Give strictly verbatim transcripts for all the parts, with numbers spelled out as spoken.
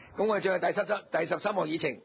咁我哋進入第十七第十三項議程，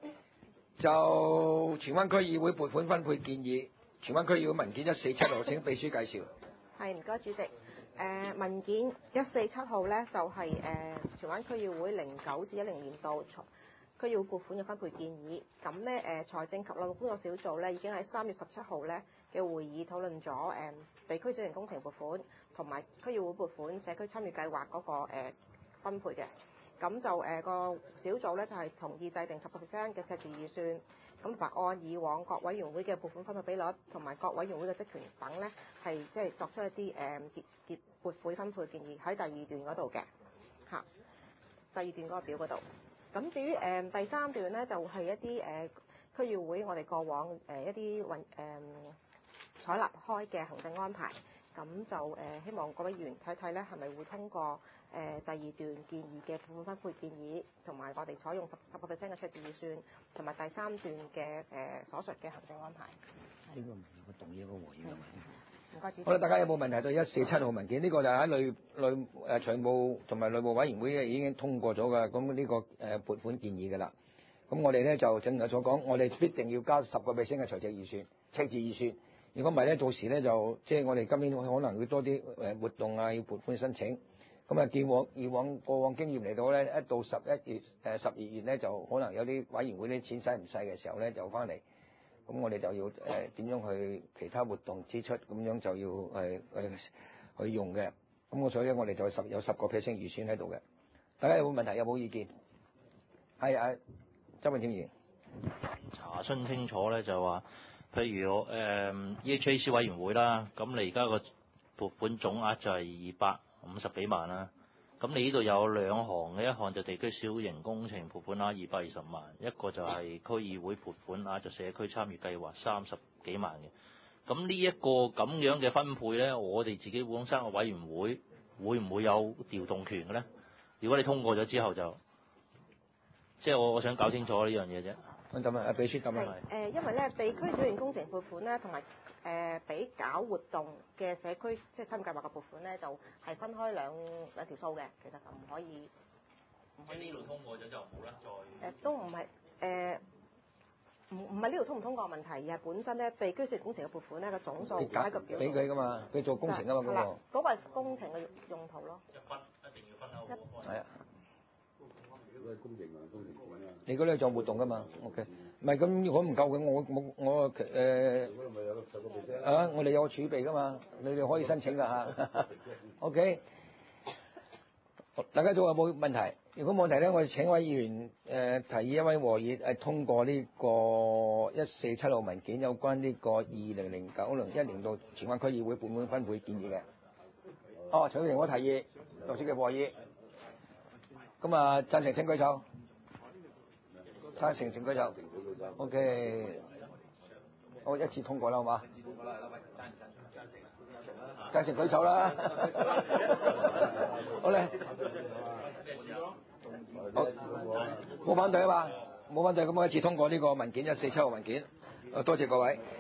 就荃灣區議會撥款分配建議。荃灣區議會文件一四七號，請秘書介紹。 係，唔該主席。誒、呃、文件一四七號咧，就係、是、誒、呃、荃灣區議會零九至一零年度區議會撥款嘅分配建議。咁咧誒財政及內務工作小組咧已經喺三月十七號咧嘅會議討論咗誒、呃、地區小型工程撥款同埋區議會撥款社區參與計劃嗰、那個、呃、分配嘅。咁就誒、呃、個小組咧就係、是、同意制定十個 percent 嘅赤字預算。咁同埋按以往各委員會嘅撥款分配比率同埋各委員會嘅職權等咧，係即係作出一啲誒結結撥款分配建議喺第二段嗰度嘅嚇，第二段嗰個表嗰度。咁至於誒、呃、第三段咧，就係、是、一啲誒、呃、區議會我哋過往誒、呃、一啲運誒採納開嘅行政安排，咁就誒、呃、希望各位議員睇睇咧，係咪會通過誒、呃、第二段建議嘅撥款分配建議，同埋我哋採用十十個 percent 嘅赤字預算，同埋第三段嘅誒、呃、所述嘅行政安排。 呢個唔係個動議一個回應嘅問題。 唔該主席。 好啦，大家有冇問題對一四七號文件？呢、這個就喺內內誒財務同埋內務委員會已經通過咗㗎，咁呢個誒撥款建議㗎啦。咁我哋咧就正如所講，我哋必定要加十個 percent 嘅財政預算、赤字預算。如果唔係咧，到時咧就即係我哋今年可能會多啲誒活動啊，要撥款申請。咁啊，見往以往過往經驗嚟到咧，一到十一月誒十二月咧，就可能有啲委員會啲錢使唔使嘅時候咧，就翻嚟。咁我哋就要誒點、呃、樣去其他活動支出，咁樣就要誒誒、呃、去用嘅。咁我所以我哋就十有十個 percent 預算喺度嘅。大家有冇問題？有冇意見？係啊，周永清議員查詢清楚咧，就話譬如我誒、呃、E H A C 委員會啦，咁你而家個撥款總額就係二百五十幾萬啦。咁你呢度有兩項嘅，一項就地區小型工程撥款額二百二十萬，一個就係區議會撥款額就社區參與計劃三十幾萬嘅。咁呢一個咁樣嘅分配咧，我哋自己本身個委員會會唔會有調動權嘅咧？如果你通過咗之後就，即係我我想搞清楚呢樣嘢啫。 咁啊，秘書咁啊。 係誒，因為咧地區小型工程撥款咧，同埋誒俾搞活動嘅社區即係參與計劃嘅撥款咧，就係分開兩兩條數嘅，其實就唔可以唔可以。 呢度通過咗就冇啦，再誒都唔係誒，唔唔係呢度通唔通過問題，而係本身咧地區小型工程嘅撥款咧個總數喺個表俾佢噶嘛，佢做工程噶嘛嗰個。 嗰個係工程嘅用途咯。 一分一定要分開。 係啊。 如果係工程啊，工程款啊。 你嗰啲係做活動噶嘛 ？OK，唔係咁，如果唔夠嘅，我我我誒。 嗰度咪有十個 percent 啊，我哋有個儲備噶嘛，你哋可以申請噶嚇。OK，大家仲有冇問題？如果冇問題咧，我哋請位議員誒、呃、提議一位和議誒通過呢個一四七號文件，有關呢個二零零九零一年度荃灣區議會撥款分配建議嘅。哦，徐永我提議，六小嘅和議。咁啊，贊成請舉手。贊成請舉手。OK，好，一次通過啦，好嘛？贊成舉手啦。好咧。好，冇反對啊嘛，冇反對，咁我一次通過呢個文件一四七號文件。多謝各位。